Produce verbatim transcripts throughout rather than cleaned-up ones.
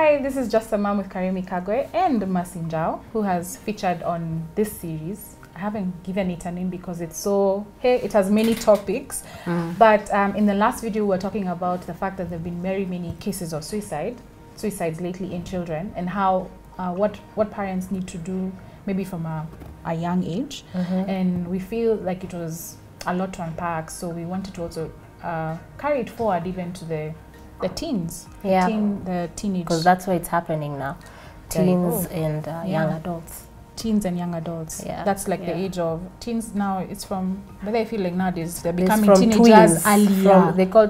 Hi, this is Just a Mom with Karimi Kagwe and Masinjao, who has featured on this series. I haven't given it a name because it's so, hey, it has many topics. Mm. But um, in the last video, we were talking about the fact that there have been very many cases of suicide, suicides lately in children, and how, uh, what, what parents need to do maybe from a, a young age. Mm-hmm. And we feel like it was a lot to unpack, so we wanted to also uh, carry it forward even to the the teens, yeah, the, teen, the teenage, because that's where it's happening now. Teens oh. and uh, yeah. young adults. Teens and young adults. Yeah, that's like yeah. the age of teens now. It's from, but I feel like nowadays they're becoming teenagers earlier. From, they call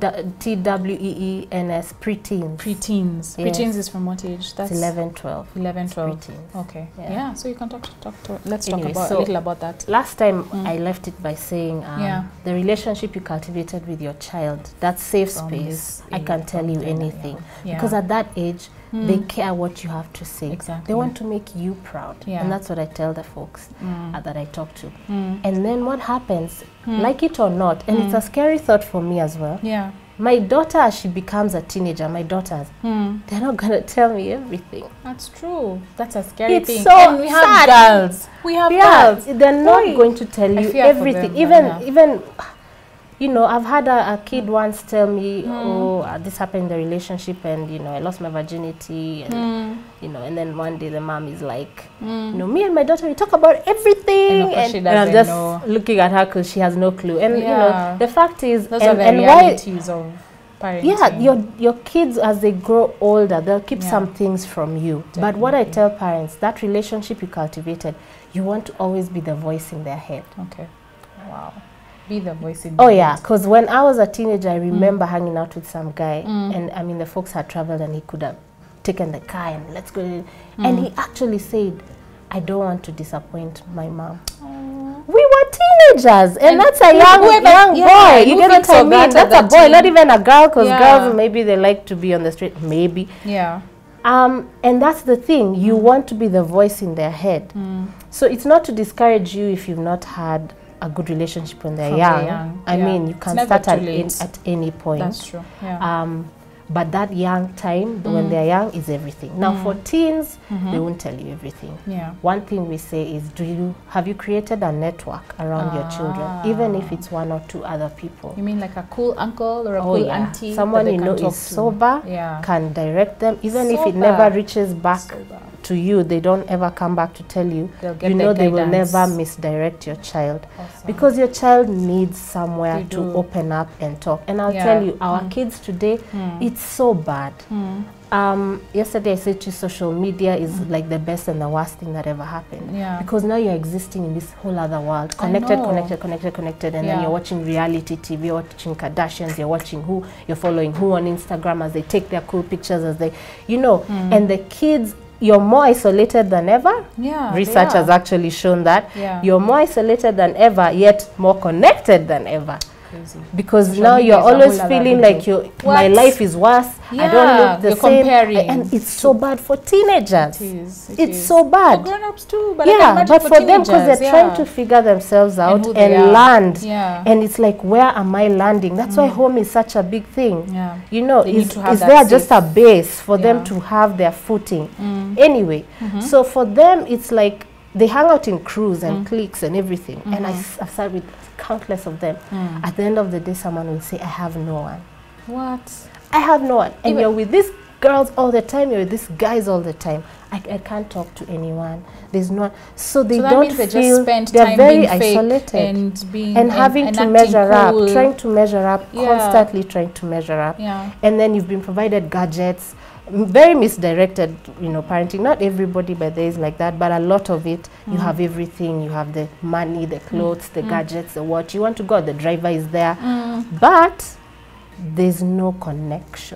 T W E E N S, preteens. Preteens. Yes. Preteens is from what age? That's it's eleven, twelve. eleven, twelve. Preteens. Okay. Yeah. yeah. So you can talk. Talk to. Let's anyway, talk about so a little about that. Last time mm. I left it by saying, um, yeah. the relationship you cultivated with your child, that safe from space. I can tell you anything yeah. because at that age. Mm. They care what you have to say. Exactly. They want to make you proud. Yeah. And that's what I tell the folks mm. uh, that I talk to. Mm. And then what happens, mm. like it or not, and mm. it's a scary thought for me as well. Yeah. My daughter, as she becomes a teenager, my daughters, mm. they're not going to tell me everything. That's true. That's a scary it's thing. It's so and we sad. have girls. We have yeah, girls. They're not Boy. going to tell you everything. Them, even, yeah. even... You know, I've had a, a kid once tell me, mm. oh, uh, this happened in the relationship and, you know, I lost my virginity. And, mm. you know, and then one day the mom is like, mm. you know, me and my daughter, we talk about everything. And, and I'm just know. looking at her because she has no clue. And, yeah. you know, the fact is, Those and, are the and realities why, of parenting. Yeah, your, your kids, as they grow older, they'll keep yeah. some things from you. Definitely. But what I tell parents, that relationship you cultivated, you want to always be the voice in their head. Okay. Wow. Be the voice in oh yeah, because when I was a teenager, I remember mm. hanging out with some guy, mm. and I mean the folks had traveled, and he could have taken the car and let's go. Mm. And he actually said, "I don't want to disappoint my mom." Aww. We were teenagers, and, and that's a young whoever, young yeah, boy. You get what I mean? That that's a boy, teen. Not even a girl, because yeah. girls maybe they like to be on the street, maybe. Yeah. Um, and that's the thing. You mm. want to be the voice in their head. Mm. So it's not to discourage you if you've not had a good relationship when they're From young. The young. I yeah. mean, you can start at, in, at any point. That's true. Yeah. Um, but that young time, mm. when they're young, is everything. Now, mm. for teens, mm-hmm. they won't tell you everything. Yeah. One thing we say is, do you have you created a network around ah. your children, even if it's one or two other people? You mean like a cool uncle or a oh, cool yeah. auntie? Someone you know is sober, yeah. can direct them, even sober. if it never reaches back. Sober. To you, they don't ever come back to tell you. You know they will never misdirect your child. Awesome. Because your child needs somewhere they to do. open up and talk. And I'll yeah. tell you, our mm. kids today, mm. it's so bad. Mm. Um, yesterday I said to you, social media is mm. like the best and the worst thing that ever happened. Yeah. Because now you're existing in this whole other world. Connected, connected, connected, connected. And yeah. then you're watching reality T V, you're watching Kardashians, you're watching who, you're following who on Instagram as they take their cool pictures as they, you know, mm. and the kids, you're more isolated than ever. Yeah, Research has actually shown that. Yeah. You're more isolated than ever, yet more connected than ever. Crazy. Because Social now you're always feeling like you my life is worse. Yeah, I don't look the you're same. Comparing. And it's so bad for teenagers. It is. It it's is. so bad. For grown-ups too. But yeah, but for, for them, because they're yeah. trying to figure themselves out and, and land. Yeah. And it's like, where am I landing? That's mm. why home is such a big thing. Yeah. You know, they is, is there just a base for yeah. them to have their footing? Mm. Anyway, mm-hmm. so for them, it's like, they hang out in crews and mm. cliques and everything. Mm-hmm. And I, I've sat with countless of them. Mm. At the end of the day, someone will say, I have no one. What? I have no one. And Even you're with these girls all the time, you're with these guys all the time. I, I can't talk to anyone. There's no... So they so don't they feel... Just spend they're time very being isolated. And, being and having and, to and measure cool. up, trying to measure up, yeah. constantly trying to measure up. Yeah. And then you've been provided gadgets, very misdirected, you know, parenting. Not everybody, but there is like that, but a lot of it, mm. you have everything. You have the money, the clothes, mm. the mm. gadgets, the watch. You want to go, the driver is there. Mm. But there's no connection.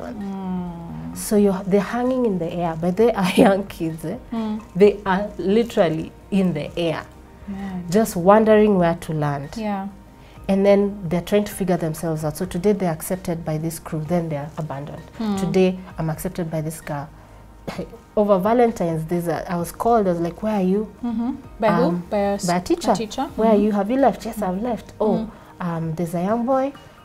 Mm. So you're, they're hanging in the air, but they are young kids. Eh? Mm. They are literally in the air, yeah. just wondering where to land. Yeah. And then they're trying to figure themselves out. So today they're accepted by this crew, then they're abandoned. Mm. Today I'm accepted by this girl. Over Valentine's Day, I was called, I was like, where are you? Mm-hmm. By um, who? By a, by a teacher. A teacher? Where mm-hmm. are you? Have you left? Yes, mm-hmm. I've left. Oh, mm-hmm. um, there's a young boy.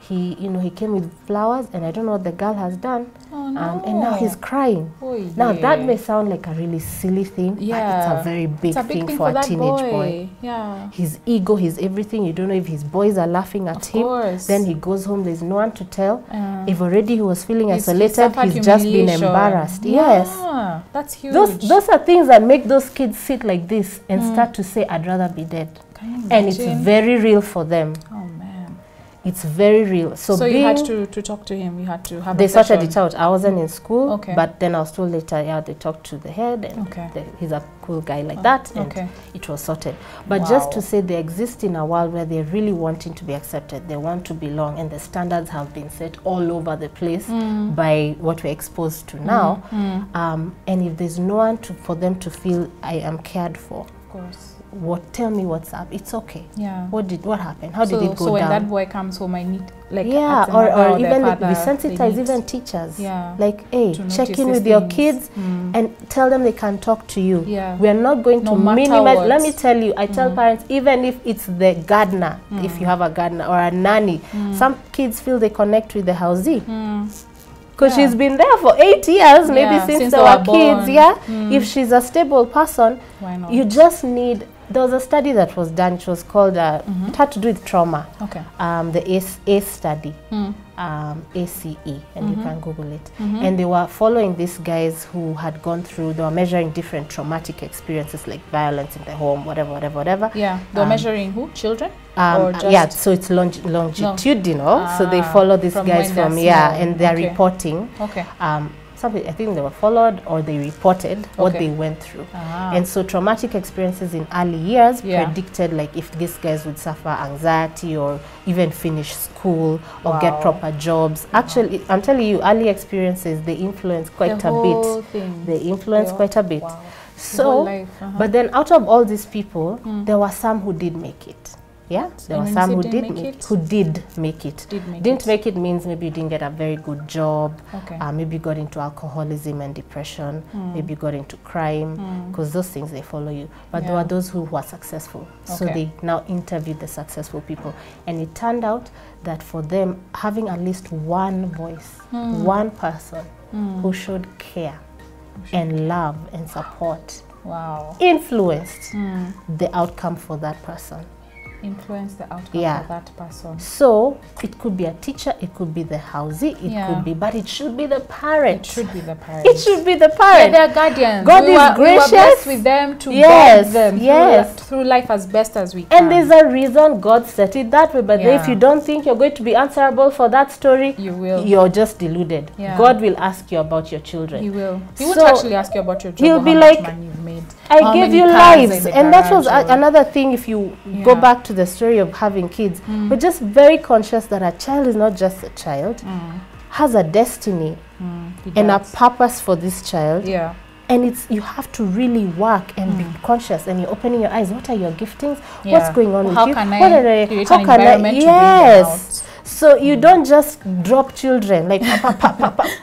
he, you know, he came with flowers, and I don't know what the girl has done. Oh, no. Um, and now he's crying. Oh, now yeah. that may sound like a really silly thing, Yeah. but it's a very big, It's a big thing, thing for, for a that teenage boy. boy. Yeah. His ego, his everything. You don't know if his boys are laughing at Of him. course. Then he goes home, there's no one to tell. Uh, If already he was feeling he's- he isolated, suffered he's just been humiliation. embarrassed. Yeah, Yes. that's huge. Those, those are things that make those kids sit like this and Mm. start to say, I'd rather be dead. Can you And it's imagine? very real for them. Oh man. It's very real. So, So being, you had to, to talk to him. You had to have they a sorted session. it out. I wasn't in school, Okay. but then I was told later, yeah, they talked to the head, and Okay. the, he's a cool guy like Oh, that, and okay. it was sorted. But just Wow. to say, they exist in a world where they're really wanting to be accepted. They want to belong, and the standards have been set all over the place Mm. by what we're exposed to now. Mm. Um, and if there's no one to, for them to feel I am cared for, Of course. what? Tell me what's up. It's okay. Yeah. What did what happened? How so, did it go so when down? that boy comes home, I need like Yeah, ask the or, mother or the even like, father, we they sensitize need- even teachers. Yeah. Like, hey, to check notice in these with your things. kids Mm. and tell them they can talk to you. Yeah. We are not going No to matter minimize. what. Let me tell you, I tell Mm. parents, even if it's the gardener, Mm. if you have a gardener or a nanny, Mm. some kids feel they connect with the housee. Mm. Because Yeah. she's been there for eight years, maybe Yeah, since, since they they were were kids. born. Yeah. Mm. If she's a stable person, Why not? you just need. There was a study that was done. It was called. Uh, Mhm. It had to do with trauma. Okay. Um, the ACE, ACE study. Mm. Um, A C E, and you Mhm. can Google it. Mhm. And they were following these guys who had gone through, they were measuring different traumatic experiences like violence in the home, whatever, whatever, whatever. Yeah. They're Um, measuring who? Children? Um, Or uh, just yeah, so it's longi longitudinal. So they Ah, follow these from guys when they're from, yeah, small. and they're Okay. reporting. Okay. Um, something, I think they were followed or they reported what Okay. they went through. Ah. And so traumatic experiences in early years Yeah. predicted like if these guys would suffer anxiety or even finish school or get Wow. proper jobs. Actually, I'm telling you, early experiences, they influence quite the a whole bit. thing. They influence They all- quite a bit. Wow. The whole So, life, uh-huh. but then out of all these people, Mm. there were some who did make it. Yeah, there And were when some you who say did didn't make make it, it? who did make it. Did make Didn't it. make it means maybe you didn't get a very good job. Okay. Uh, maybe you got into alcoholism and depression. Mm. Maybe you got into crime, Mm. because those things they follow you. But there Yeah. were those who were successful. So Okay. they now interviewed the successful people, and it turned out that for them, having at least one voice, Mm. one person Mm. who showed care Who showed and love and support Wow. influenced Mm. the outcome for that person. Influence the outcome Yeah. for that person. So it could be a teacher, it could be the housee, it Yeah. could be, but it should be the parent. It should be the parents. It should be the Yeah, parent. they're guardians. God we is were, we were blessed gracious. with them to Yes, guide them yes. through, through life as best as we can. And there's a reason God set it that way. But Yeah. if you don't think you're going to be answerable for that story, You will. you're just deluded. Yeah. God will ask you about your children. He will. He won't So, actually ask you about your job he'll or be how like, much money you've made. I how gave many you cars are lives. in the And that was garage a, or- another thing if you go Yeah. back to the story of having kids. Mm. But just very conscious that a child is not just a child, Mm. has a destiny Mm. He and a does. purpose for this child. Yeah. And it's you have to really work and be Mm. conscious, and you're opening your eyes. What are your giftings? Yeah. What's going on How with can you? I What are they- create how an can I- environment to bring them yes. out? So you don't just drop children like pa, pa, pa, pa,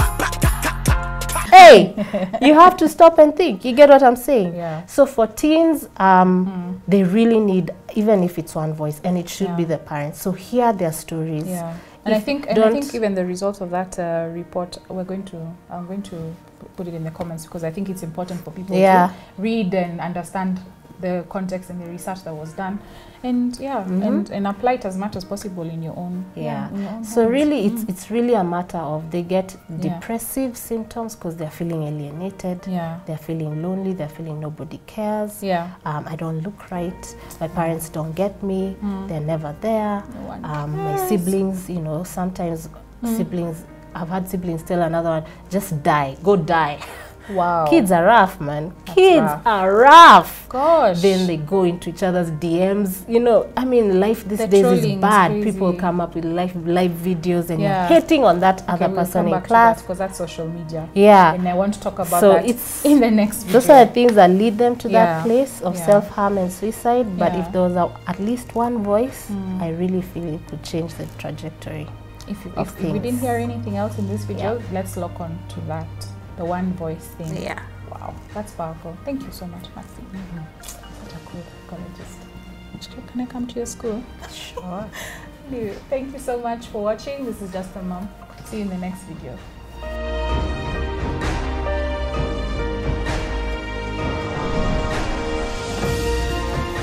hey, you have to stop and think. You get what I'm saying? Yeah. So for teens, um, Mm. they really need, even if it's one voice, and it should Yeah. be the parents. So hear their stories. Yeah. And I If think, and I don't- think even the result of that uh, report, we're going to, I'm going to p- put it in the comments because I think it's important for people Yeah. to read and understand the context and the research that was done, and yeah, Mhm. and, and apply it as much as possible in your own. Yeah. in your own So homes. really, it's Mm. it's really a matter of they get Yeah. depressive symptoms because they're feeling alienated. Yeah. They're feeling lonely. They're feeling nobody cares. Yeah. Um, I don't look right. My parents don't get me. Mm. They're never there. No one Um, my cares. siblings, you know, sometimes Mm. siblings, I've had siblings tell another one, just die, go die. Wow. Kids are rough, man. That's Kids rough. are rough. Gosh. Then they go into each other's D Ms. You know, I mean, life these The days trolling is is bad. crazy. People come up with live live videos and Yeah. you're hating on that Okay, other we'll person come in back class. because that's social media. Yeah. And I want to talk about So that it's- in the next video. Those are the things that lead them to Yeah. that place of Yeah. self-harm and suicide. But Yeah. if there was a, at least one voice, Mm. I really feel it could change the trajectory. If, you, of if, if we things. didn't hear anything else in this video, Yeah. let's lock on to that, the one voice thing. Yeah. Wow, that's powerful. Thank you so much, Maxine. Mm-hmm. Such a cool psychologist. Can I come to your school? Sure. Exactly. Thank you so much for watching. This is Just a Mom. See you in the next video.